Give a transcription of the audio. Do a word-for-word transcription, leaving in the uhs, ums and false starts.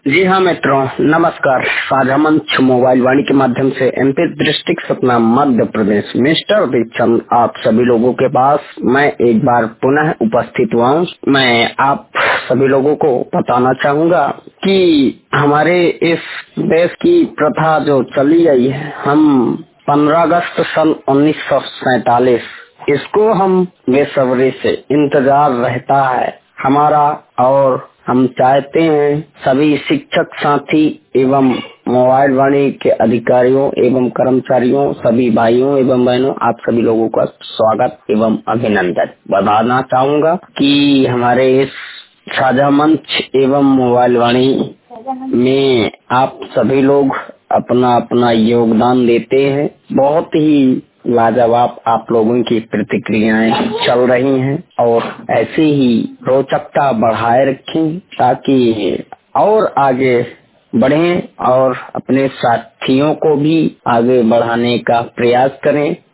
जी हाँ मित्रों, नमस्कार। साझा मंच मोबाइल वाणी के माध्यम से MP district Satna Madhya Pradesh mister Deepchand आप सभी लोगों के पास मैं एक बार पुनः उपस्थित हुआ हूँ। मैं आप सभी लोगों को बताना चाहूँगा कि हमारे इस देश की प्रथा जो चली आई है, हम पंद्रह अगस्त सन उन्नीस सौ सैतालीस इसको हम बेसब्री से इंतजार रहता है हमारा, और हम चाहते हैं सभी शिक्षक साथी एवं मोबाइल वाणी के अधिकारियों एवं कर्मचारियों, सभी भाइयों एवं बहनों, आप सभी लोगों का स्वागत एवं अभिनंदन बताना चाहूँगा कि हमारे इस साझा मंच एवं मोबाइल वाणी में आप सभी लोग अपना अपना योगदान देते हैं। बहुत ही लाजवाब आप लोगों की प्रतिक्रियाएं चल रही हैं और ऐसे ही रोचकता बढ़ाए रखें ताकि और आगे बढ़ें और अपने साथियों को भी आगे बढ़ाने का प्रयास करें।